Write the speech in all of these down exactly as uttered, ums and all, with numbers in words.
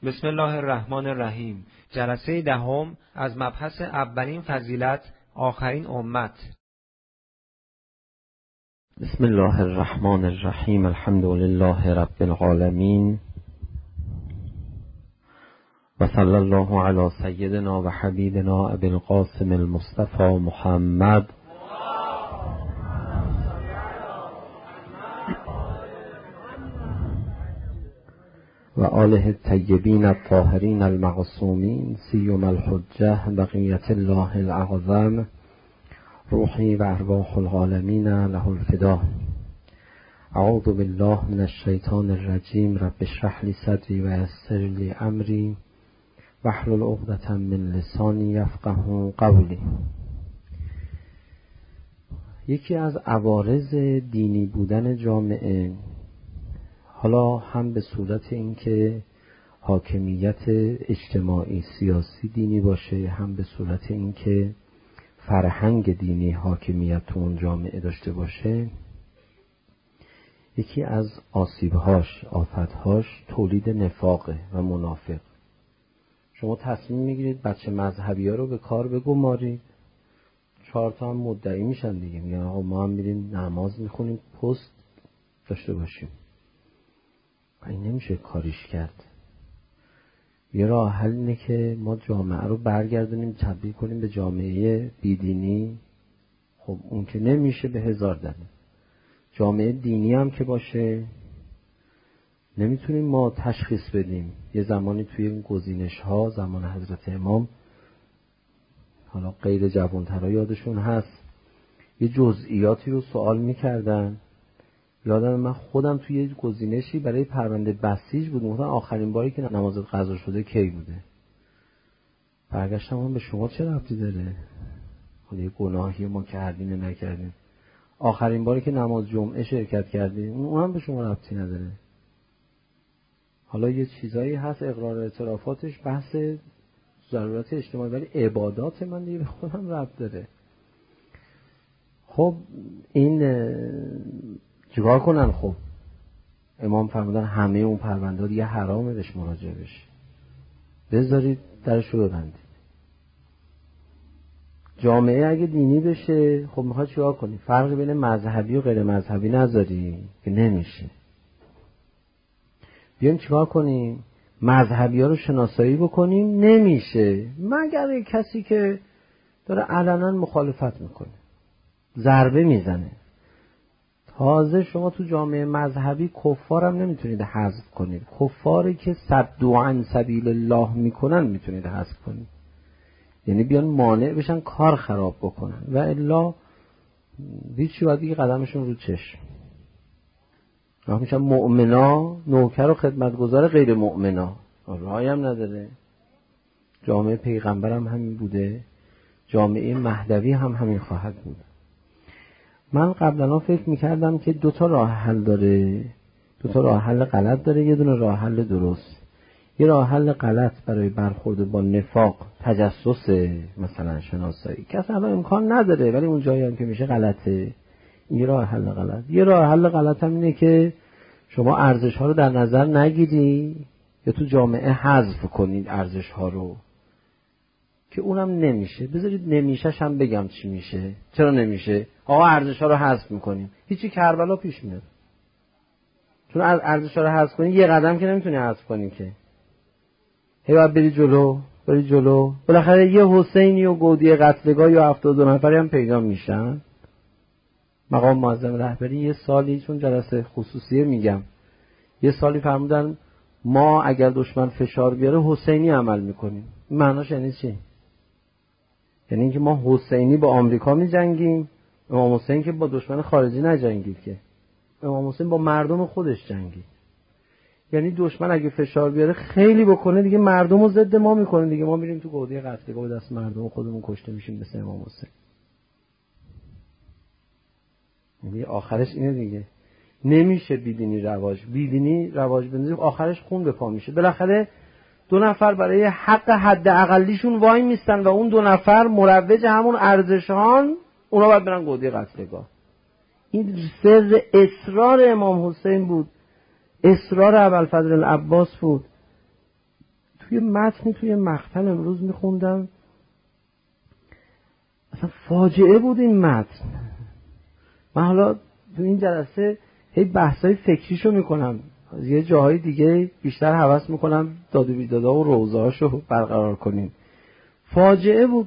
بسم الله الرحمن الرحیم. جلسه دهم از مبحث اولین فضیلت آخرین امت. بسم الله الرحمن الرحیم. الحمد لله رب العالمین و صلی الله علی سیدنا و حبیبنا ابی القاسم المصطفى محمد و آله الطیبین الطاهرین المعصومین سیما الحجة بقیة الله الاعظم روحی و ارواح العالمین له الفدا. اعوذ بالله من الشیطان الرجیم. رب اشرح لی صدری و یسر لی امری واحلل عقدة من لسانی یفقهوا قولی. یکی از عوارض دینی بودن جامعه، حالا هم به صورت اینکه حاکمیت اجتماعی سیاسی دینی باشه، هم به صورت اینکه فرهنگ دینی حاکمیت تو اون جامعه داشته باشه، یکی از آسیبهاش، آفتهاش تولید نفاقه و منافق. شما تصمیم میگیرید بچه مذهبی ها رو به کار بگمارید، چهار تا هم مدعی میشن دیگه، میگن آقا ما هم میریم نماز میخونیم پست داشته باشیم. این نمیشه کاریش کرد. یه راه حل اینه که ما جامعه رو برگردونیم تبدیل کنیم به جامعه بیدینی. خب اون که نمیشه به هزار دلیل. جامعه دینی هم که باشه نمیتونیم ما تشخیص بدیم. یه زمانی توی این گزینش ها زمان حضرت امام، حالا غیر جوانترها یادشون هست، یه جزئیاتی رو سوال میکردن. یادم من خودم توی یه گزینشی برای پرونده بسیج بود، مثلا آخرین باری که نماز قضا شده کی بوده؟ برگشتم من به شما چه ربطی داره؟ حالا یه گناهی ما کردیم نکردیم. آخرین باری که نماز جمعه شرکت کردیم اونم به شما ربطی نداره. حالا یه چیزایی هست اقرار اعترافاتش بحث ضرورت اجتماعی، ولی عبادات من دیگه به خودم ربط داره. خب این چیکار کنن؟ خب امام فرمودن همه اون پرونده دیگه حرامه بهش مراجعه بشه، بذارید درشو ببندید. جامعه اگه دینی بشه، خب میخواد چیکار کنی؟ فرق بین مذهبی و غیر مذهبی نذاری که نمیشه. بیایم چیکار کنیم؟ مذهبی ها رو شناسایی بکنیم، نمیشه، مگر کسی که داره علنا مخالفت میکنه، ضربه میزنه. تازه شما تو جامعه مذهبی کفارم نمیتونید حذف کنید. کفاری که صدوا عن سبیل الله میکنن میتونید حذف کنید، یعنی بیان مانع بشن کار خراب بکنن، و الا هیچی باید دیگه قدمشون رو چشم. راه میشن مؤمنا نوکر و خدمتگزار غیر مؤمنا، راهی هم نداره. جامعه پیغمبرم همین بوده، جامعه مهدوی هم همین خواهد بود. من قبلا فکر میکردم که دو تا راه حل داره، دو تا راه حل غلط داره، یه دونه راه حل درست. یه راه حل غلط برای برخورد با نفاق تجسس، مثلا شناسایی، که اصلا امکان نداره ولی اون جایی هم که میشه غلطه. این راه حل غلط. یه راه حل غلط هم اینه که شما ارزش ها رو در نظر نگیری یا تو جامعه حذف کنید ارزش ها رو، که اونم نمیشه. بذارید نمیشهش هم بگم چی میشه. چرا نمیشه؟ آقا ارزش ها رو حذف میکنیم، هیچی کربلا پیش میاد. چون ارزش ها رو حذف کنی یه قدم که نمیتونی حذف کنی که، هی باید بری جلو بری جلو. بالاخره یه حسینی و گودی قتلگاه یا هفتاد و دو نفری هم پیدا میشن. مقام معظم رهبری یه سالی، چون جلسه خصوصیه میگم، یه سالی فرمودن ما اگر دشمن فشار بیاره حسینی عمل میکنیم. معناش یعنی چی؟ یعنی اینکه ما حسینی با آمریکا میجنگیم، امام حسین که با دشمن خارجی نجنگید، که امام حسین با مردم خودش جنگید. یعنی دشمن اگه فشار بیاره خیلی بکنه دیگه مردم رو ضد ما میکنه دیگه، ما میریم تو گودی قتلگاه به دست مردم خودمون کشته میشیم مثل امام حسین. یعنی آخرش اینه دیگه. نمیشه بیدینی رواج بیدینی رواج بندازیم، آخرش خون به پا میشه. بالاخره دو نفر برای حق حد اقلیشون وای میستن و اون دو نفر مروج همون ارزشان، اونا باید برن گودی قتلگاه. این سر اصرار امام حسین بود، اصرار ابوالفضل العباس بود. توی متنی توی مقطع امروز میخوندم، اصلا فاجعه بود این متن. من حالا تو این جلسه هی بحثای فکریشو میکنم، از یه جاهای دیگه بیشتر هوس میکنم داد و بیدادا و روزهاشو برقرار کنیم. فاجعه بود.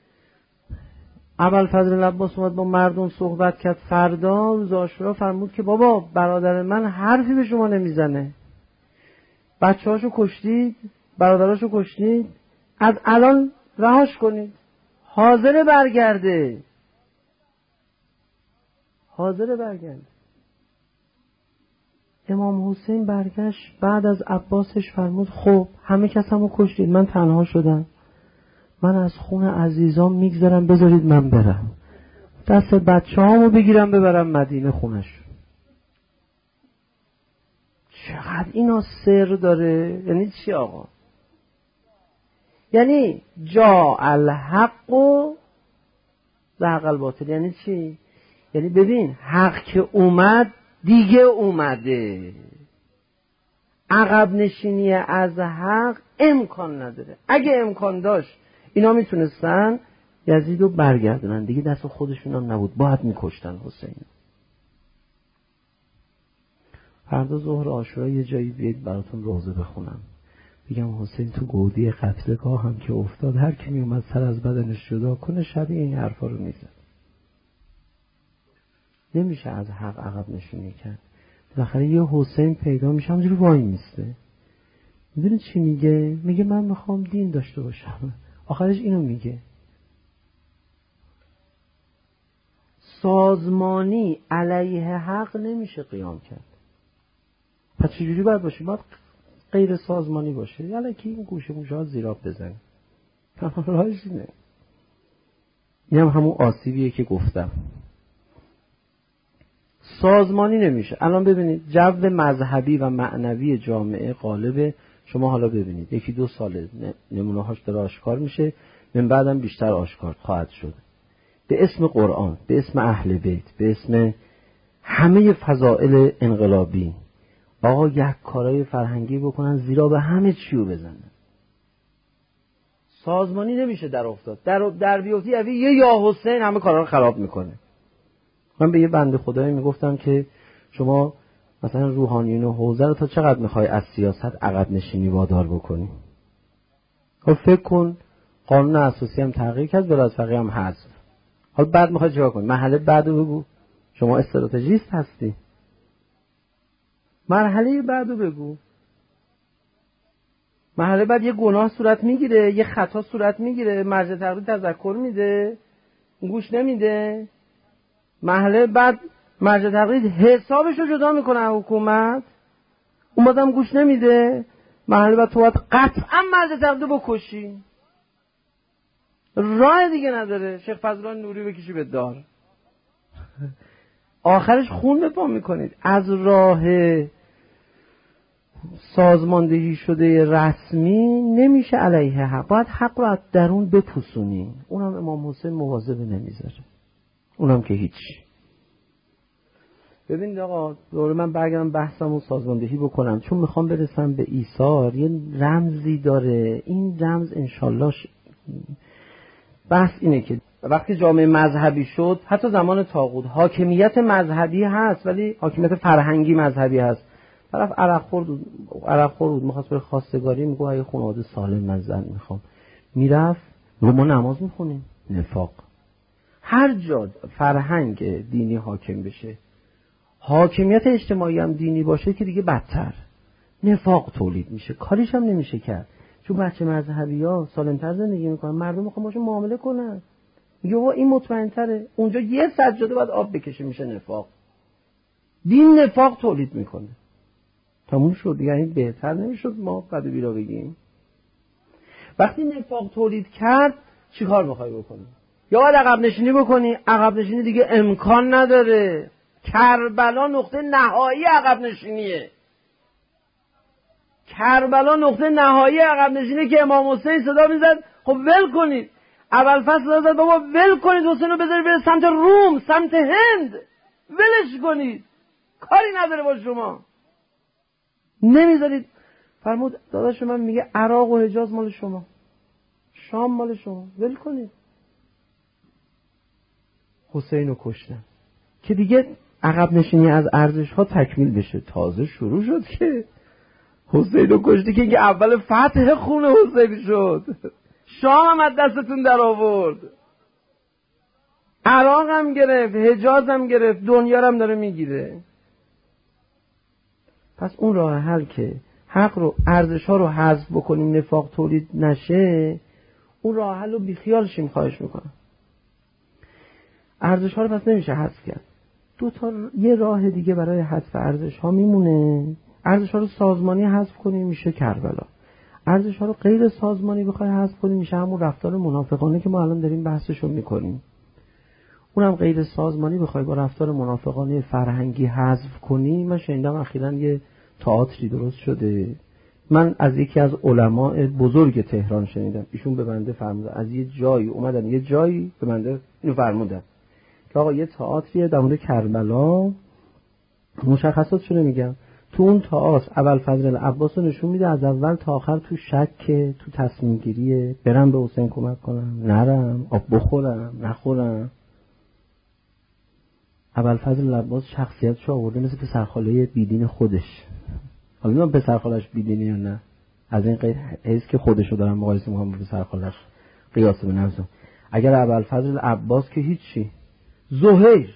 ابوالفضل عباس اومد با مردم صحبت کرد، فردا روز عاشورا فرمود که بابا برادر من حرفی به شما نمیزنه، بچه‌هاشو کشتید، برادراشو کشتید، از الان رهاش کنید، حاضر برگرده، حاضر برگرده. امام حسین برگشت بعد از عباسش فرمود خب همه کسمو کشتید، من تنها شدم، من از خون عزیزام میگذرم، بذارید من برم دست بچه هامو بگیرم ببرم مدینه خونش. چقدر اینا سر داره. یعنی چی آقا؟ یعنی جا الحق و زهق الباطل. یعنی چی؟ یعنی ببین حق که اومد دیگه اومده، عقب نشینی از حق امکان نداره. اگه امکان داشت اینا میتونستن یزیدو برگردونن، دیگه دست خودشون هم نبود، باید میکشتن حسین. فردا ظهر عاشورا یه جایی بیاید براتون روزه بخونم، بگم حسین تو گودی قتلگاه هم که افتاد، هر کی میومد سر از بدنش جدا کنه شبیه این حرفا رو میزد. نمیشه از حق عقب نشینی کرد. بالاخره یه حسین پیدا میشه همونجوری وای میسته. میدونی چی میگه؟ میگه من میخوام دین داشته باشم. آخرش اینو میگه. سازمانی علیه حق نمیشه قیام کرد. پس چجوری باید باشه؟ باید غیر سازمانی باشه. یعنی که این گوشه گوشه ها زیراب بزنه. راهش اینه. این هم همون آسیبیه که گفتم. سازمانی نمیشه. الان ببینید جو مذهبی و معنوی جامعه غالبه. شما حالا ببینید یکی دو ساله نمونه هاش داره آشکار میشه، من بعدم بیشتر آشکار خواهد شد. به اسم قرآن، به اسم اهل بیت، به اسم همه فضائل انقلابی آقا یک کارهای فرهنگی بکنن زیرا به همه چیو بزنن. سازمانی نمیشه در افتاد. در در بیفتی یه یا حسین همه کارا رو خراب میکنه. من به یه بنده خدایی میگفتم که شما مثلا روحانیون و حوزه رو تا چقدر میخوای از سیاست عقب نشینی وادار بکنی؟ خب فکر کن قانون اساسی هم تغییر کرد، ولایت فقیه هم حذف. حالا بعد میخوای چیکار کنی؟ مرحله بعدو بگو. شما استراتژیست هستی. مرحله بعدو بگو. مرحله بعد یه گناه صورت میگیره، یه خطا صورت میگیره، مرجع تقلید تذکر میده، گوش نمیده. مرحله بعد مرجع تقلید حسابش رو جدا میکنه حکومت، اون بازم گوش نمیده. مرحله بعد تو باید قطعا مرجع تقلید بکشی، راه دیگه نداره. شیخ فضلالله نوری بکشی به دار، آخرش خون به پا میکنید. از راه سازماندهی شده رسمی نمیشه علیه حق، باید حق رو از درون بپوسونی. اونم امام حسین مواظبه نمیذاره، اونم که هیچ. ببینید آقا دوره من برگردم بحثمو سازماندهی بکنم، چون میخوام برسم به ایثار. یه رمزی داره، این رمز انشالله ش... بحث اینه که وقتی جامعه مذهبی شد، حتی زمان طاغوت حاکمیت مذهبی هست ولی حاکمیت فرهنگی مذهبی هست. طرف عرق خورد عرق خورد میخواست بره خواستگاری، میگه اگه خانواده سالم من زن میخوام، میرفت میگه ما نماز میخونیم. نفاق. هر جا فرهنگ دینی حاکم بشه، حاکمیت اجتماعی هم دینی باشه که دیگه بدتر نفاق تولید میشه، کاریش هم نمیشه کرد. چون بچه مذهبی ها سالمتر زندگی میکنن، مردم میخوان باشون معامله کنن، میگه وا این مطمئن تره. اونجا یه سجاده بعد آب بکشه میشه نفاق. دین نفاق تولید میکنه. تموم شد دیگه. این بهتر نمیشد ما بعد بیرا بگیم؟ وقتی نفاق تولید کرد چیکار میخوای بکنی؟ یا باید عقب نشینی بکنی. عقب نشینی دیگه امکان نداره. کربلا نقطه نهایی عقب نشینیه. کربلا نقطه نهایی عقب نشینی که امام حسین صدا میزد خب ول کنید. اول فصل صدا زد بابا ول کنید حسین رو، بذارید بره سمت روم، سمت هند، ولش کنید، کاری نداره با شما. نمیذارید فرمود داداش من میگه عراق و حجاز مال شما، شام مال شما، ول کنید. حسین رو کشتن که دیگه عقب نشینی از ارزش ها تکمیل بشه. تازه شروع شد که حسین رو کشتی که اول فتح خون حسین شد. شام هم از دستتون در آورد، عراق هم گرفت، حجاز هم گرفت، دنیا هم داره میگیره. پس اون راه حل که حق رو، ارزش ها رو حذف بکنیم، نفاق تولید نشه، اون راه حل رو بیخیال شیم. خواهش میکنم ارزش ها رو پس نمیشه حذف کرد. دو تا یه راه دیگه برای حذف ارزش ها میمونه. ارزش ها رو سازمانی حذف کنیم میشه کربلا. ارزش ها رو غیر سازمانی بخوای حذف کنیم میشه همون رفتار منافقانه که ما الان داریم بحثشو میکنیم. اونم غیر سازمانی بخوای با رفتار منافقانه فرهنگی حذف کنی. من شنیدم اخیراً یه تئاتری درست شده، من از یکی از علماء بزرگ تهران شنیدم، ایشون به بنده فرموده از یه جایی اومدن یه جایی به بنده اینو فرمودن که آقا یه تئاتریه در مورد کربلا، مشخصاتشو نمیگم، تو اون تئاتر ابوالفضل العباس رو نشون میده از اول تا آخر تو شکه، تو تصمیم گیریه، برم به حسین کمک کنم نرم، آب بخورم نخورم. ابوالفضل العباس شخصیتشو آورده مثل پسرخاله بیدین خودش. حالا نمیدونم پسرخالش بیدینی یا نه، از این قید حیث که خودشو دارم مقایسه میکنم با پسرخالش قیاس به نفسم. اگر ابوالفضل العباس که هیچی، زهیر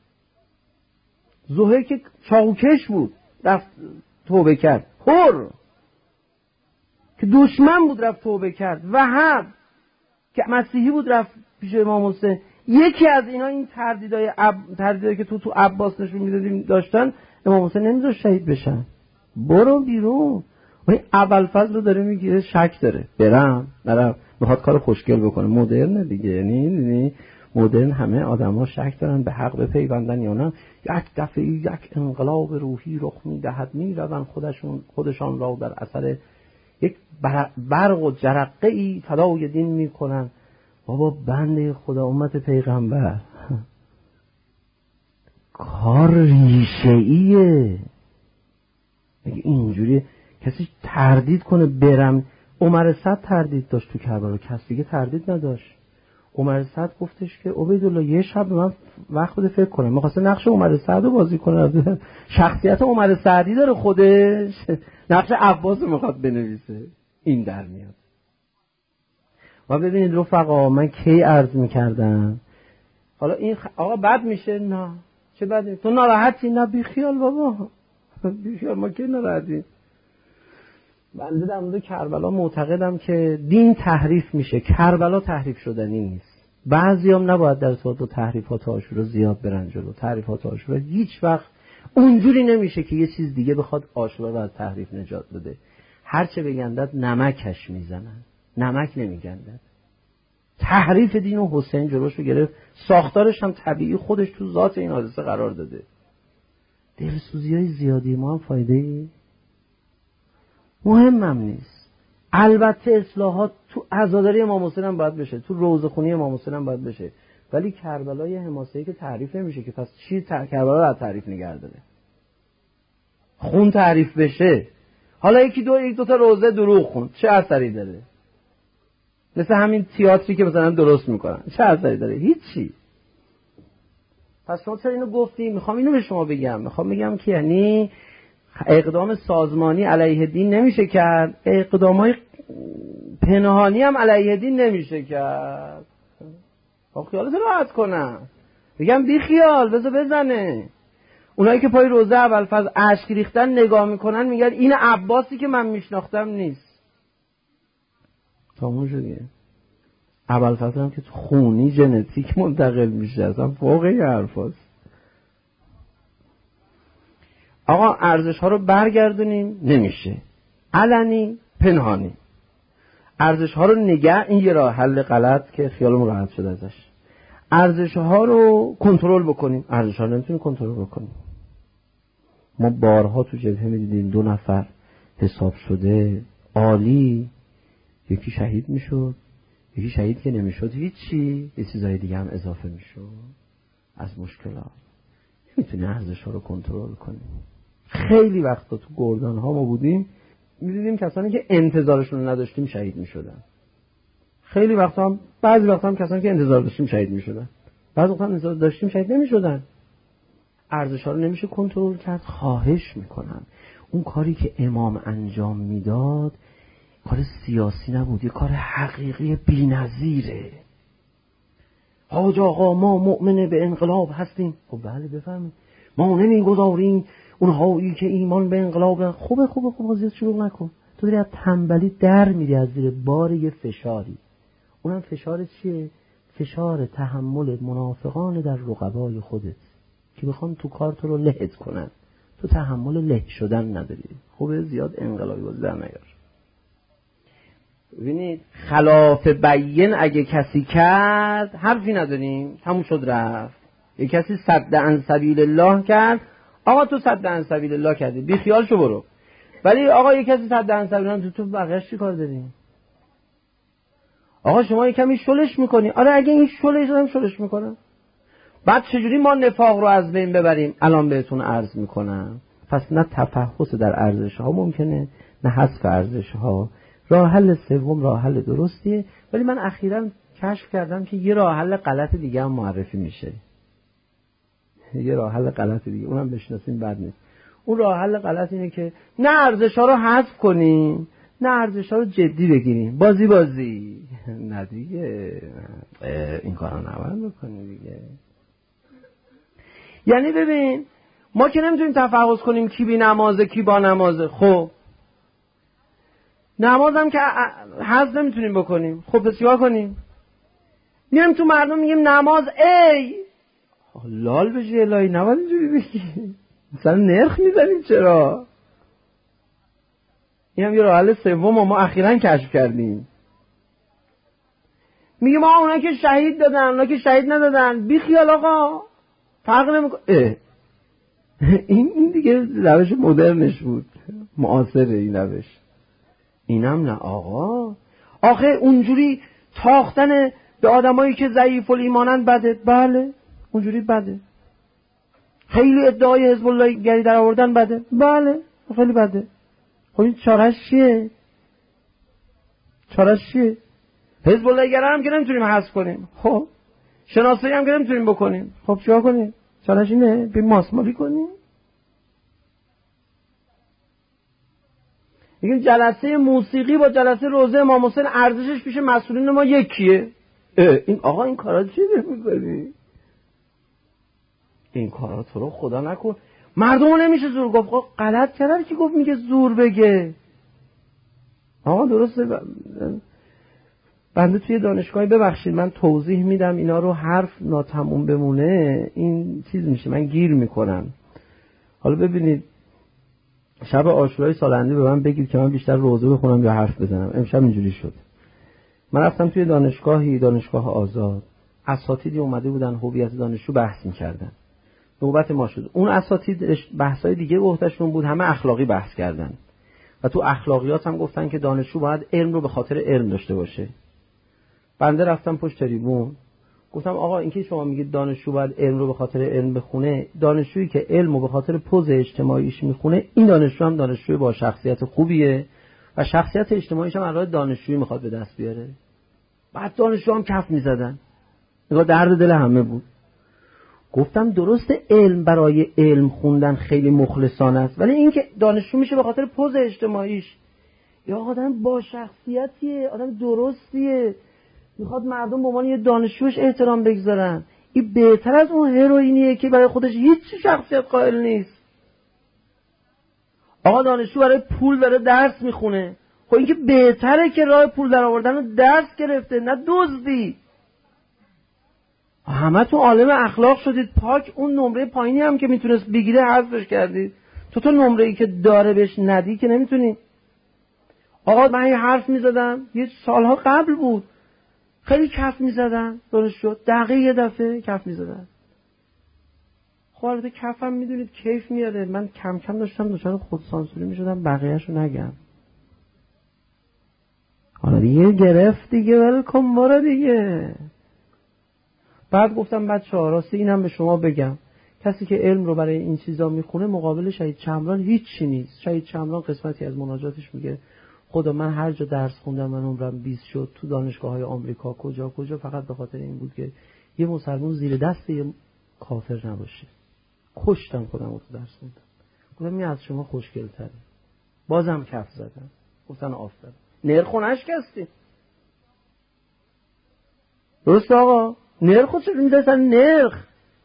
زهیر که چاقوکش بود رفت توبه کرد، حر که دشمن بود رفت توبه کرد، وهب که مسیحی بود رفت پیش امام حسین. یکی از اینا این تردیدای عب... تردیدایی که تو تو عباس نشون میدادیم داشتن، امام حسین نمیذاشت شهید بشن. برو بیرون. و این ابوالفضل رو داره میگه شک داره، برم نرم، میخواد کار خوشگل بکنه. مدرن دیگه، یعنی یعنی مدرن همه آدما شک دارن به حق بپیوندن یا نه. یک دفعه یک انقلاب روحی رخ میدهد، میروند خودشون خودشان را در اثر یک برق و جرقه ای فدای دین میکنن. بابا بنده خدا امت پیغمبر کار ریشه ایه. اگه اینجوری کسی تردید کنه برم، عمر سعد تردید داشت تو کربلا، کسی دیگه تردید نداشت. عمر سعد گفتش که عبیدالله یه شب من وقت بده فکر کنم. می‌خواسته نقش عمر سعد رو بازی کنه، شخصیت عمر سعدی داره خودش، نقش عباس رو میخواد بنویسه. این در میاد. و ببینید رفقا من کی عرض میکردم حالا این خ... آقا بد میشه؟ نه چه بده؟ تو ناراحتی؟ نه بی خیال بابا، بی خیال، ما کی ناراحتیم. بنده در مورد کربلا معتقدم که دین تحریف میشه، کربلا تحریف شدنی نیست. بعضیام نباید در ارتباط با تحریفات عاشورا زیاد برن جلو. تحریفات عاشورا هیچ وقت اونجوری نمیشه که یه چیز دیگه بخواد عاشورا رو از تحریف نجات بده. هرچه بگندد نمکش میزنن، نمک نمیگندد. تحریف دین و حسین جلوشو گرفت، ساختارش هم طبیعی خودش تو ذات این حادثه قرار داده. دلسوزی های زیادی ما هم فایده مهمم نیست. البته اصلاحات تو عزاداری امام حسین هم باید بشه، تو روضه خونی امام حسین هم باید بشه، ولی کربلای حماسه‌ای که تعریف نمیشه که پس چی تر... کربلا رو تعریف نگه داره؟ خون تعریف بشه، حالا یکی دو یک دو تا روضه دروغ خون، چه اثری داره؟ مثل همین تئاتری که مثلا درست میکنن، چه اثری داره؟ هیچی. پس شما چرا اینو گفتی؟ میخوام اینو به شما بگم، میخوام بگم که یعنی اقدام سازمانی علیه دین نمیشه کرد، اقدامای پنهانی هم علیه دین نمیشه کرد. خب خیالت راحت کنم، بگم بی خیال بذار بزنه. اونایی که پای روزه ابوالفضل اشک ریختن نگاه میکنن میگن این عباسی که من میشناختم نیست. تموم شده. ابوالفضل هم که خونی ژنتیک منتقل میشه، اصلا فوق این حرفاست. آقا ارزش ها رو برگردونیم نمیشه، علنی پنهانی. ارزش ها رو نگه، این یه راه حل غلط که خیالمون راحت شده ازش. ارزش ها رو کنترل بکنیم، ارزش ها رو نمیتونیم کنترل بکنیم. ما بارها تو جبهه میدیدیم دو نفر حساب شده عالی، یکی شهید میشد، یکی شهید که نمیشد هیچی، یه چیزای دیگه هم اضافه میشد از مشکلات. نمیتونی ارزش ها رو کنترل کنیم. خیلی وقتا تو گردان ها ما بودیم می‌دیدیم کسانی که انتظارشون نداشتیم شهید می‌شدن. خیلی وقتا هم بعضی وقتا هم کسانی که انتظار داشتیم شهید می‌شدن. بعضی وقتا هم انتظار داشتیم شهید نمی‌شدن. ارزش‌ها رو نمیشه کنترل کرد. خواهش می‌کنم اون کاری که امام انجام میداد کار سیاسی نبود، یه کار حقیقی بی‌نظیره. حاج آقا ما مؤمن به انقلاب هستیم. خب بله بفرمایید. ما نمیگذاریم اونهایی که ایمان به انقلاب. خوبه خوبه خوبه زیاد شروع نکن. تو داری از تنبلی در میری از زیر بار یه فشاری. اونم فشار چیه؟ فشار تحمل منافقان در رقبای خودت که میخوان تو کار تو رو لهت کنن. تو تحمل له شدن نداری. خوبه زیاد انقلابی باز در نیار. ببینید خلاف بیان اگه کسی کرد حرفی نداریم، تموم شد رفت. یه کسی صد عن سبیل الله کرد، آقا تو صد عن سبیل الله کردی بی خیال شو برو. ولی آقا یه کسی صد عن سبیل الله، تو تو بقیه‌اش چی کار داری؟ آقا شما یه کمی شلش میکنی. آره اگه این شلش هم شلش میکنه، بعد چجوری ما نفاق رو از بین ببریم؟ الان بهتون عرض میکنم. پس نه تفحص در ارزش ها ممکنه، نه حذف ارزش ها. راه حل سوم راه حل درستیه، ولی من اخیراً کشف کردم که یه راه حل غلط دیگه هم معرفی میشه. یه راه حل غلط دیگه اونم بشناسیم بد نیست. اون راه حل غلط اینه که نه ارزش ها رو حذف کنیم، نه ارزش ها رو جدی بگیریم. بازی بازی نه دیگه، این کارا نباید بکنی دیگه. یعنی ببین ما که نمیتونیم تفحص کنیم کی بی نمازه کی با نمازه. خب نماز هم که حذف نمیتونیم بکنیم. خب پس چیکار کنیم؟ میایم تو مردم میگیم نماز ای لال بشی الهی، نباید اینجوری بگی. مثلا نرخ میزنیم چرا؟ این هم یه راه حل سوم ما اخیراً کشف کردیم. میگیم آقا اونا که شهید دادن اونا که شهید ندادن بی خیال آقا فرق نمیکنه. این این دیگه روش مدرنش بود، معاصره این روش. اینم نه آقا. آخه اونجوری تاختن به آدمایی که ضعیف الایمانن بده. بله اونجوری بده. خیلی ادعای حزب الله گری در آوردن بده. بله خیلی بده. خب این چارهش چیه؟ چارهش چیه؟ حزب الله گری هم که نمیتونیم حذف کنیم. خب شناسایی هم که نمیتونیم بکنیم. خب چیکار کنیم؟ چارهش اینه بیم ماسمالی کنیم. میگیم جلسه موسیقی با جلسه روزه امام حسین ارزشش پیش مسئولین ما یکیه. این آقا این کارا چی می‌کنی؟ این کارا تو رو خدا نکن. مردمو نمیشه زور گفت. خب غلط کرده کی گفت میگه زور بگه؟ آقا درسته. بنده توی دانشگاهی ببخشید من توضیح میدم اینا رو، حرف ناتموم بمونه این چیز میشه، من گیر میکنم. حالا ببینید شب عاشورای سال آینده به من بگید که من بیشتر روزه بخونم یا حرف بزنم. امشب اینجوری شد. من رفتم توی دانشگاهی، دانشگاه آزاد، اساتیدی اومده بودن هویت دانشجو بحث می‌کردن. نوبت ما شد. اون اساتید بحث‌های دیگه به عهده‌شون بود، همه اخلاقی بحث کردن. و تو اخلاقیات هم گفتن که دانشجو باید علم رو به خاطر علم داشته باشه. بنده رفتم پشت تریبون گفتم آقا اینکه شما میگید دانشجو باید علم رو به خاطر علم بخونه، دانشجویی که علم رو به خاطر پوز اجتماعیش میخونه این دانشجو هم دانشجوی با شخصیت خوبیه و شخصیت اجتماعیش هم علاوه دانشجویی میخواد به دست بیاره. بعد دانشجو هم کف میزدن. نگاه درد دل همه بود. گفتم درست علم برای علم خوندن خیلی مخلصانه است، ولی این که دانشجو میشه به خاطر پوز اجتماعیش، یا آدم با شخصیتیه، آدم درستیه، میخواد مردم به عنوان یه دانشجوش احترام بگذارن. این بهتر از اون هروئینیه که برای خودش هیچ شخصیت قائل نیست. آقا دانشجو برای پول داره درس میخونه. خب این که بهتره که راه پول در آوردن رو درس گرفته نه دزدی. همه تو عالم اخلاق شدید پاک. اون نمره پایینی هم که میتونست بگیره حذفش کردید. تو تو نمره‌ای که داره بهش ندی که نمیتونی. آقا من یه حرف میزدم یه سالها قبل بود، خیلی کف میزدن درست شد، دقیقه یه دفعه کف میزدن. خب البته کفم میدونید کیف میاره. من کم کم داشتم دچار خودسانسوری میشدم بقیه‌شو نگم. حالا دیگه گرفت دیگه، ولکن برو دیگه. بعد گفتم بچه‌ها راستی اینم به شما بگم کسی که علم رو برای این چیزا میخونه مقابل شهید چمران هیچی نیست. شهید چمران قسمتی از مناجاتش میگه خدا من هر جا درس خوندم من عمرم بیست شد، تو دانشگاه‌های آمریکا کجا کجا، فقط به خاطر این بود که یه مسلمان زیر دست یه کافر نباشه. کشتم خودم رو تو درس خوندم. گفتم می از شما خوشگل‌تره. بازم کف زدم. گفتن آفرین. نرخو نشکستی. درست آقا؟ نرخو چه می‌ذارن نرخ؟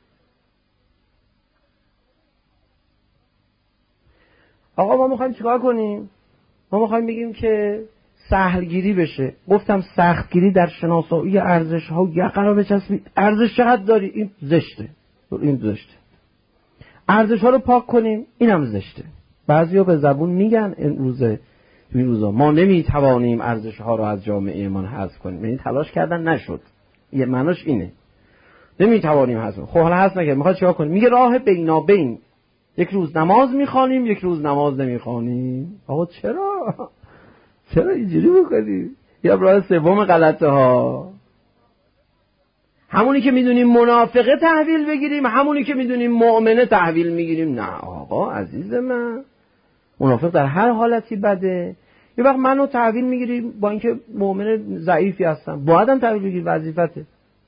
آقا ما می‌خوایم چیکار کنیم؟ ما می‌خوایم بگیم که سهلگیری بشه. گفتم سختگیری در شناسایی ارزش‌ها و یقرا بچسبید. ارزش چقدر داری؟ این زشته. این زشته. ارزش‌ها رو پاک کنیم، اینم زشته. بعضیا به زبون میگن این روزه این روزا ما نمیتوانیم ارزش‌ها رو از جامعهمان حذف کنیم. یعنی تلاش کردن نشد. یه معناش اینه. نمیتوانیم حذف کنیم. خب حالا حذف نکنیم. میخواد چیکار کنیم؟ میگه راه بینابین. یک روز نماز میخوانیم، یک روز نماز نمیخوانیم. آقا چرا؟ چرا اینجوری میکنی؟ یا راه سوم غلطه ها. همونی که میدونیم منافقه تحویل بگیریم، همونی که میدونیم مؤمنه تحویل میگیریم. نه آقا عزیز من، منافق در هر حالتی بده. یه وقت منو تحویل میگیری با اینکه مؤمن ضعیفی هستم، بایدم تحویل بگیری، وظیفته.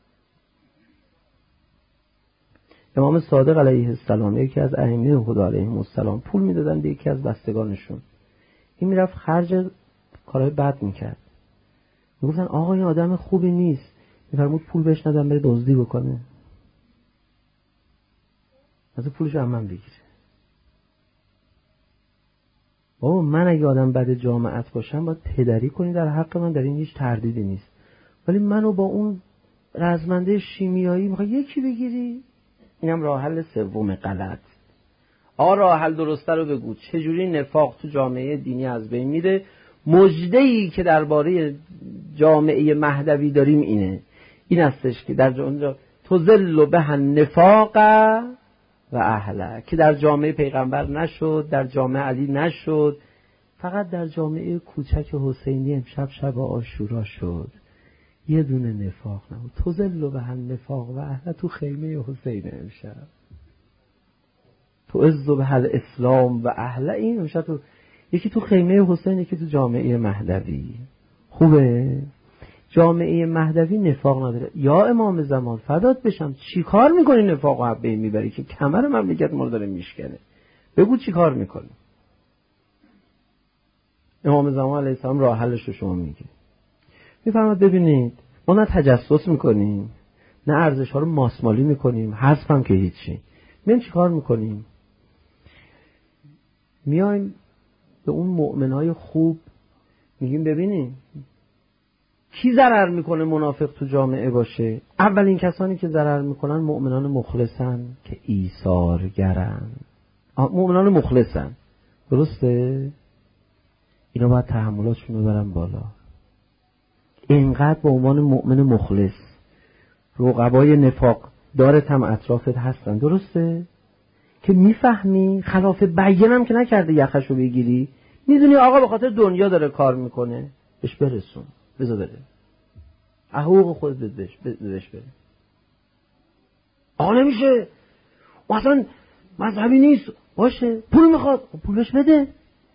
امام صادق علیه السلام یکی از ائمه هدا علیهم السلام پول میدادن به یکی از بستگانشون، این میرفت خرج کارهای بد میکرد. میگفتن آقا این آدم خوبی نیست، میفرمود پول بهش ندن بره دزدی بکنه، از پولش هم من بگیره. بابا من اگه آدم بد جامعت باشم باید پدری کنی در حق من، در این هیچ تردیدی نیست. ولی منو با اون رزمنده شیمیایی میخوای یکی بگیری؟ اینم راه حل سوم غلط. آقا راه حل درسته رو بگو. چجوری نفاق تو جامعه دینی از بین میره؟ مژده‌ای که درباره جامعه مهدوی داریم اینه. این هستش که در اونجا تذل به النفاق و اهله، که در جامعه پیغمبر نشد، در جامعه علی نشد، فقط در جامعه کوچک حسینی امشب شب عاشورا شد. یه دونه نفاق نبود. تذل به النفاق و اهله تو خیمه حسین امشب. تو عز به الاسلام و اهله این امشب تو یکی تو خیمه حسین، یکی تو جامعه مهدوی. خوبه؟ جامعه مهدوی نفاق نداره. یا امام زمان فدات بشم، چی کار میکنی نفاق و حبه میبری که کمر مملکت ما رو داره میشکنه؟ بگو چی کار میکنی؟ امام زمان علیه السلام راه حلش رو شما میگه. میفرماد ببینید ما نه تجسس میکنیم، نه ارزش ها رو ماسمالی میکنیم، حذف هم که هیچی. میایم چی کار میکنیم؟ میایم به اون مؤمنای خوب میگیم ببینیم کی ضرر میکنه منافق تو جامعه باشه. اولین کسانی که ضرر میکنن مؤمنان مخلصن که ایثارگرن. مؤمنان مخلصن، درسته؟ اینا باید تحملاتشون رو ببرن بالا. اینقدر به عنوان مؤمن مخلص رقبای نفاق دارت هم اطرافت هستن، درسته؟ که میفهمی خلاف بیانم که نکرده یخشو بگیری، میدونی آقا به خاطر دنیا داره کار میکنه، بهش برسون، بذار بره، حقوق خودت بهش بهش بره. آقا نمیشه، اصلا مذهبی نیست، باشه پول میخواد، پول بهش بده،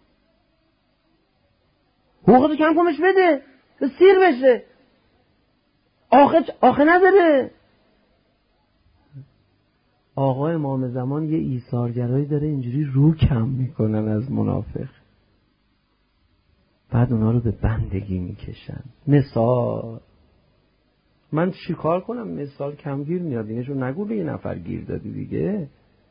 حقوقتو کم کن بهش بده، به سیر بشه، آخه آخه نداره. آقا امام زمان یه ایثارگرایی داره اینجوری رو کم میکنن از منافق، بعد اونا رو به بندگی میکشن. مثال من چی کار کنم؟ مثال کمگیر میاد دیگه، چون نگو به یه نفر گیر دادی دیگه.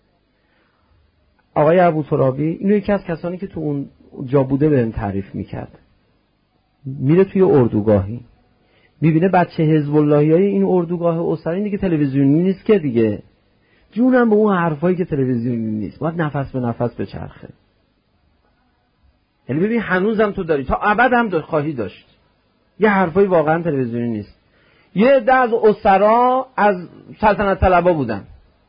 آقای ابو ترابی اینو یکی از کسانی که تو اون جا بوده بهم تعریف میکرد. میره توی اردوگاهی میبینه بچه حزب اللهیای این اردوگاه اسرائیل دیگه تلویزیونی نیست که دیگه، جونم به اون حرفایی که تلویزیونی نیست، باید نفس به نفس بچرخه. یعنی ببین هنوزم تو داری، تا ابد هم داری خواهی داشت یه حرفایی واقعا تلویزیونی نیست. یه عده از اسرا از سلطنت طلبا بودن،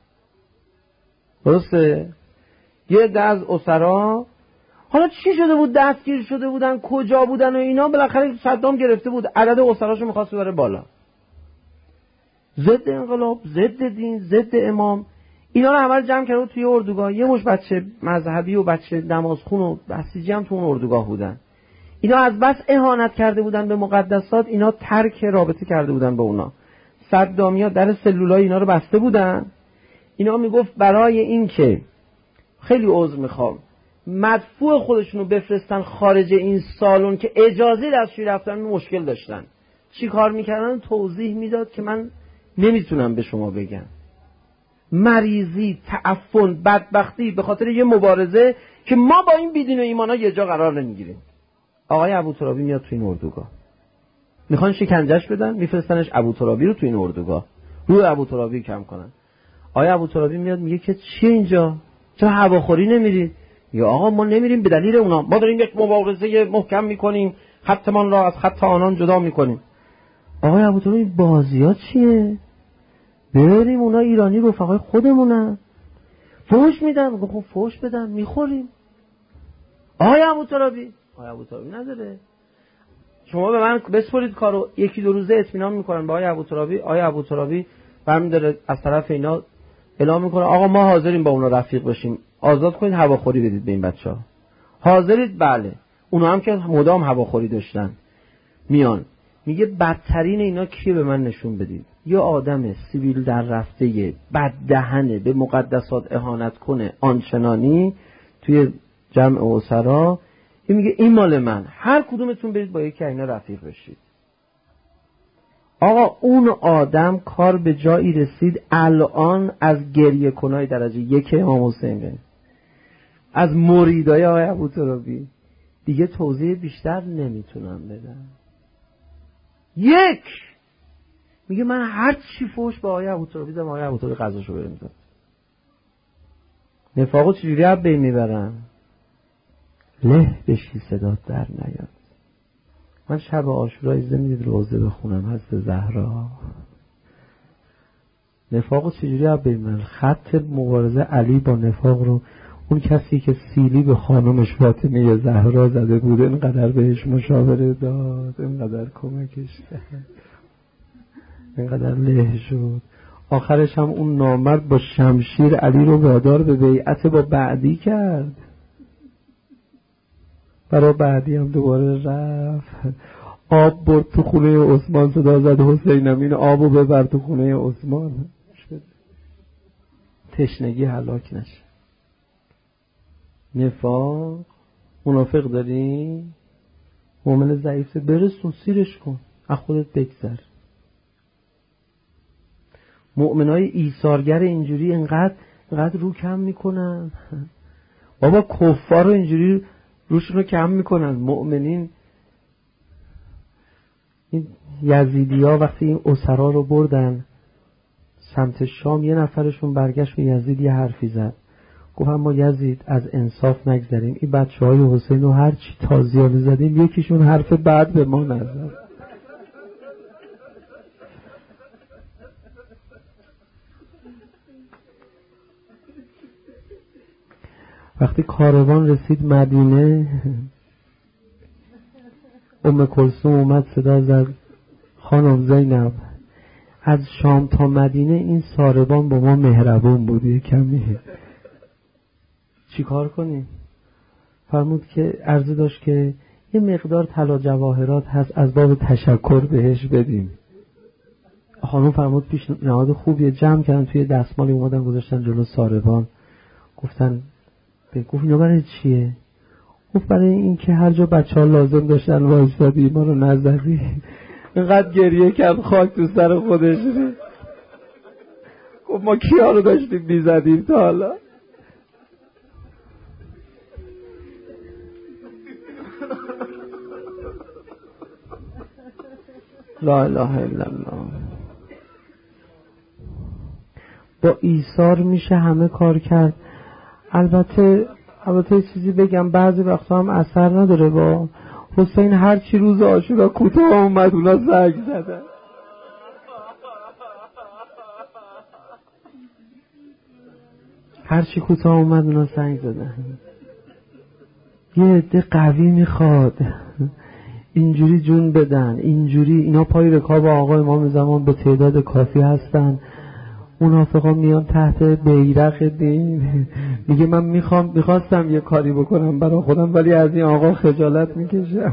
درسته؟ یه عده از اسرا حالا چی شده بود دستگیر شده بودن، کجا بودن و اینا، بالاخره صدام گرفته بود، عدد اسراشو می‌خواست ببره بالا. ضد انقلاب، ضد دین، ضد امام. اینا رو همه جمع کرده توی اردوگاه. یه مش بچه مذهبی و بچه نمازخون و بسیجی هم تو اون اردوگاه بودن. اینا از بس اهانت کرده بودن به مقدسات، اینا ترک رابطه کرده بودن با اونا. صدامیا در سلولای اینا رو بسته بودن. اینا میگفت برای این که خیلی عذر میخوام مدفوع خودشونو بفرستن خارج این سالن که اجازه دستشویی رفتن مشکل داشتن، چی کار میکردن توضیح میداد که من نمیتونم به شما بگم. مریضی، تعفن، بدبختی به خاطر یه مبارزه که ما با این بیدین و ایمانا یه جا قرار نمیگیریم. آقای ابوترابی میاد تو این اردوگاه، میخوان شکنجهش بدن، میفرستنش ابوترابی رو تو این اردوگاه روی ابوترابی کم کنن. آقای ابوترابی میاد میگه که چیه اینجا؟ چرا هواخوری نمیرید؟ یا آقا ما نمیریم به دلیل اونا، ما داریم یک مبارزه محکم میکنیم، خطمان را از خط آنان جدا میکنیم. آقای ابوترابی بازی‌ها چیه؟ بریم اونا ایرانی رفقای خودمونن، فوش میدن. میگه خب فوش بدن میخوریم. آقای ابوترابی آقای ابوترابی نداره، شما به من بسپرید کارو، یکی دو روزه اطمینان میکنن به آقای ابوترابی. آقای ابوترابی برمی داره از طرف اینا اعلام میکنه آقا ما حاضریم با اونا رفیق بشیم، آزاد کنید هواخوری بدید به این بچه‌ها. حاضرید؟ بله. اونا هم که مدام هواخوری داشتن. میان میگه بدترین اینا کیه به من نشون بدید. یا آدم سیبیل در رفته بد دهنه به مقدسات اهانت کنه آنچنانی توی جمع اسرا، این میگه این مال من، هر کدومتون برید با یکی اینا رفیق بشید. آقا اون آدم کار به جایی رسید الان از گریه کنای درجه یک امام حسین بن از مریدای آقای ابوترابی دیگه توضیح بیشتر نمیتونم بدم. یک میگه من هر چی فوش با آقای ابوترابی دادم آقای ابوترابی قضاشو بهم داد. نفاقو چجوری از بین میبرن؟ له بشی صدات در نیاد. من شب عاشورا اجازه میدید روزه بخونم حضرت زهرا. نفاقو چجوری از بین میبرن؟ خط مبارزه علی با نفاق رو اون کسی که سیلی به خانمش فاطمه زهرا زده بود اینقدر بهش مشاوره داد، اینقدر کمکش کرد، اینقدر له شد، آخرش هم اون نامرد با شمشیر علی رو وادار به بیعت با بعدی کرد. برای بعدی هم دوباره رفت آب برد تو خونه عثمان، صدا زد حسین امین آبو ببر تو خونه عثمان. تشنگی هلاک نشه. نفاق منافق داری؟ مؤمن ضعیفه برسون سیرش کن، از خودت بگذر. مؤمنای ایثارگر اینجوری انقدر انقدر رو کم میکنن. بابا کفار رو اینجوری روشون رو کم میکنن. مؤمنین این یزیدی ها وقتی این اسرا رو بردن سمت شام، یه نفرشون برگشت به یزید یه حرفی زد، گفت ما یزید از انصاف نگذریم، این بچه های حسین رو هر چی تازیانه زدیم یکیشون حرف بعد به ما نزد. وقتی کاروان رسید مدینه، ام کلثوم اومد صدا زد خانم زینب از شام تا مدینه این ساربان با ما مهربون بود، یه کمی چی کار کنیم؟ فرمود که عرضه داشت که یه مقدار طلا جواهرات هست از باب تشکر بهش بدیم. خانم فرمود پیشنهاد خوبیه، جمع کردن توی دستمالی اومدن گذاشتن جلو ساربان، گفتن گفت اینا برای چیه؟ گفت برای این که هر جا بچه ها لازم داشتن وایسادی ما رو نزدی. اینقدر گریه کرد خاک تو سر خودش. گفت ما کیا رو داشتیم بیزدیم تا حالا؟ لا اله الا الله. با ایثار میشه همه کار کرد. البته البته چیزی بگم، بعضی وقتا هم اثر نداره. با حسین هر چی روز عاشورا کوتاه اومد اونا زنگ زدن. هر چی کوتاه اومد اونا زنگ زدن. یه عده قوی میخواد اینجوری جون بدن، اینجوری اینا پای رکاب آقا امام زمان به تعداد کافی هستن. منافقا میان تحت بیرق دین، میگه من میخوام میخواستم یه کاری بکنم برای خودم ولی از این آقا خجالت میکشم.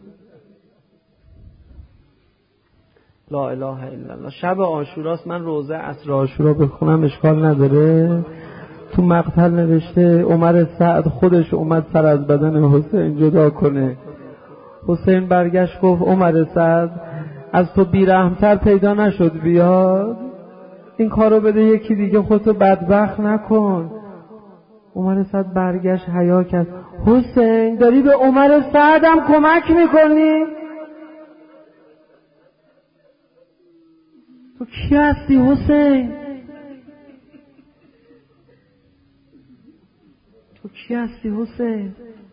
لا اله الا الله. شب عاشوراست، من روزه عصر عاشورا بخونم اشکال نداره؟ تو مقتل نوشته عمر سعد خودش اومد سر از بدن حسین جدا کنه. حسین برگشت گفت عمر سعد از تو بیرحمتر پیدا نشد بیاد، این کارو بده یکی دیگه، خودتو بدبخت نکن. عمر سعد برگشت حیا کرد، حسین داری به عمر سعدم کمک میکنی؟ تو کی هستی حسین؟ تو کی هستی حسین؟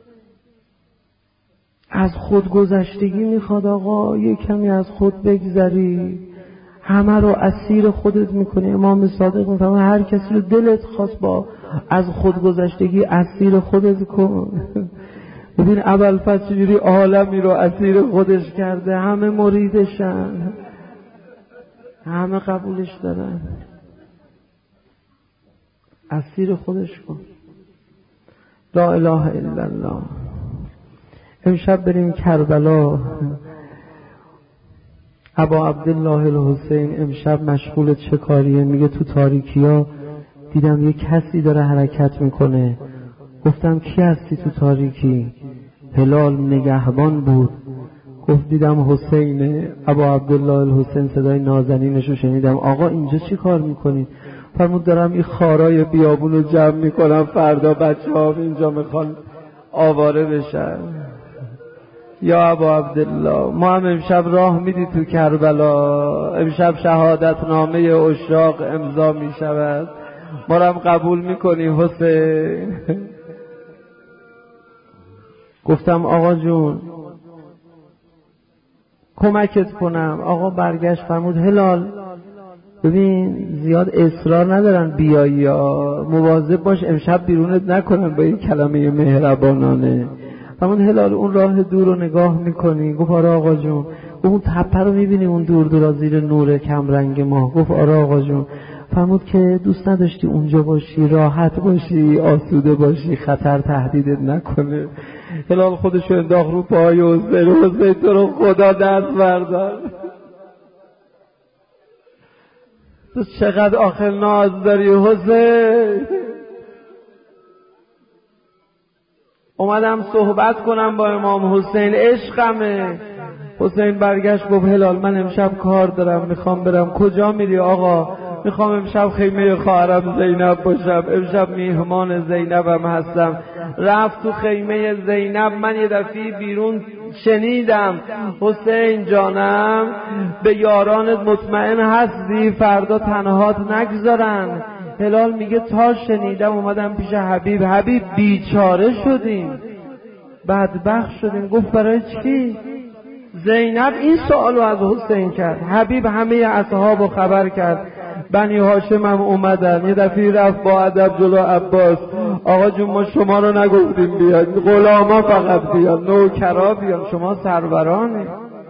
از خود گذشتگی میخواد آقا، یه کمی از خود بگذری، همه رو اسیر خودت میکنی. امام صادق میفهمه هر کسی رو دلت خواست با از خود گذشتگی اسیر خودت کن. ببین ابوالفضل چجوری عالمی رو اسیر خودش کرده، همه مریدشن، همه قبولش دارن، اسیر خودش کن. لا اله الا الله. امشب بریم کربلا. ابا عبدالله الحسین امشب مشغول چه کاریه؟ میگه تو تاریکیا دیدم یه کسی داره حرکت میکنه. گفتم کی هستی تو تاریکی؟ هلال نگهبان بود. گفت دیدم حسینه. ابا عبدالله الحسین صدای نازنینشو شنیدم، آقا اینجا چی کار میکنی؟ فرمود دارم این خارای بیابون رو جمع میکنم، فردا بچه ها اینجا میخوان آواره بشن. یا ابا عبدالله ما هم امشب راه میدی تو کربلا، امشب شهادت نامه اشراق امضا میشود، ما رو هم قبول میکنی حسین؟ گفتم آقا جون کمکت کنم. آقا برگشت فرمود هلال ببین زیاد اصرار ندارن بیایی یا مواظب باش امشب بیرونت نکنن با این کلمه مهربانانه. فرمود هلال اون راه دور رو نگاه میکنی؟ گفت آره آقا جون. اون تپه رو میبینی اون دور دور زیر نور کمرنگ ما؟ گفت آره آقا جون. فرمود که دوست نداشتی اونجا باشی، راحت باشی، آسوده باشی، خطر تهدیدت نکنه. هلال خودشو انداخت رو پای حسین. حسین تو رو خدا دست بردار، تو چقدر آخر ناز داری حسین. اومدم صحبت کنم با امام حسین، عشقمه. حسین برگشت گفت هلال من امشب کار دارم میخوام برم. کجا میری آقا؟ میخوام امشب خیمه خواهرم زینب باشم، امشب میهمان زینبم هستم. رفت تو خیمه زینب. من یه دفعه بیرون شنیدم حسین جانم به یارانت مطمئن هستی فردا تنهات نگذارن. هلال میگه تا شنیدم اومدم پیش حبیب. حبیب بیچاره شدیم، بدبخت شدیم. گفت برای چی؟ زینب این سوالو از حسین کرد. حبیب همه اصحابو خبر کرد، بنی هاشم هم اومدن. یه دفعه رفت با ادب جلو عباس، آقا جون ما شما رو نگفتیم بیاد، غلاما فقط بیاد، نوکرا بیاد، شما سرورانی.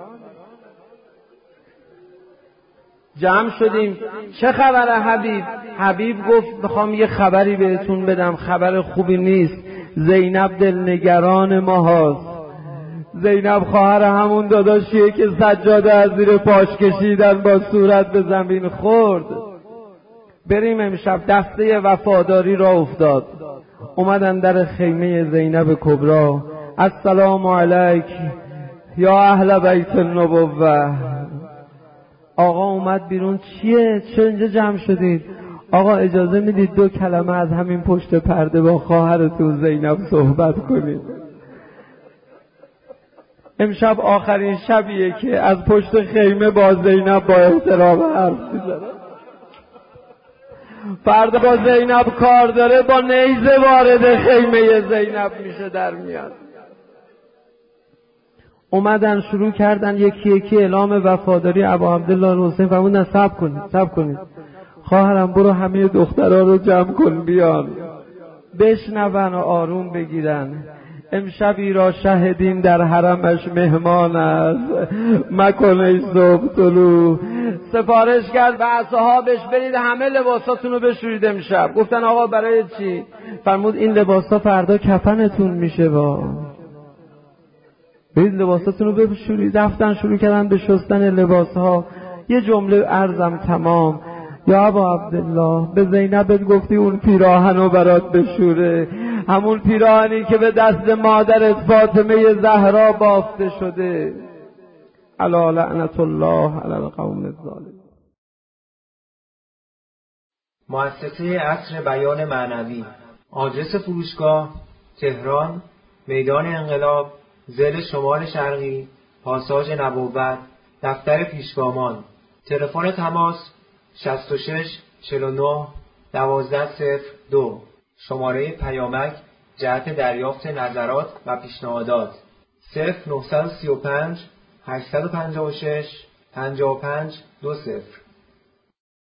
جمع شدیم. چه خبره حبیب؟ حبیب گفت میخوام یه خبری بهتون بدم، خبر خوبی نیست. زینب دلنگران ما هاست. زینب خواهر همون داداشیه که سجاده از زیر پاش کشیدن با صورت به زمین خورد. بریم امشب. دسته وفاداری را افتاد. اومدن در خیمه زینب کبرا. السلام علیک یا اهل بیت النبوه. آقا اومد بیرون. چیه؟ چه اینجا جمع شدید؟ آقا اجازه میدید دو کلمه از همین پشت پرده با خواهرتون زینب صحبت کنید؟ امشب آخرین شبیه که از پشت خیمه با زینب با احترام حرف میزنه. فردا با زینب کار داره، با نیزه وارد خیمه زینب میشه در میاد. اومدن شروع کردن یکی یکی اعلام وفاداری. ابا عبدالله حسین فرمودن صبر کنید صبر کنید خواهرم برو همه دخترها رو جمع کن بیان بشنون و آروم بگیرن. امشبی را شهدین در حرمش مهمان است، مکنه صبح طلوع. سفارش کرد به اصحابش برید همه لباساتون رو بشورید امشب. گفتن آقا برای چی؟ فرمود این لباسا فردا کفنتون میشه. با برید لباساتون رو بشورید. رفتن شروع کردن به شستن لباسها. یه جمله عرضم تمام: یا ابا عبدالله، به زینبت گفتی اون پیراهن رو برات بشوره، همون پیراهنی که به دست مادرت فاطمه زهرا بافته شده. الا لعنت الله علی القوم الظالمین. مؤسسه عصر بیان معنوی. آدرس فروشگاه: تهران، میدان انقلاب، ضلع شمال شرقی، پاساژ نبوت، دفتر پیشگامان. تلفن تماس: شصت و شش چهل و نه دوازده صفر دو. شماره پیامک جهت دریافت نظرات و پیشنهادات: صفر نه سه پنج هشت پنج شش پنج پنج دو صفر.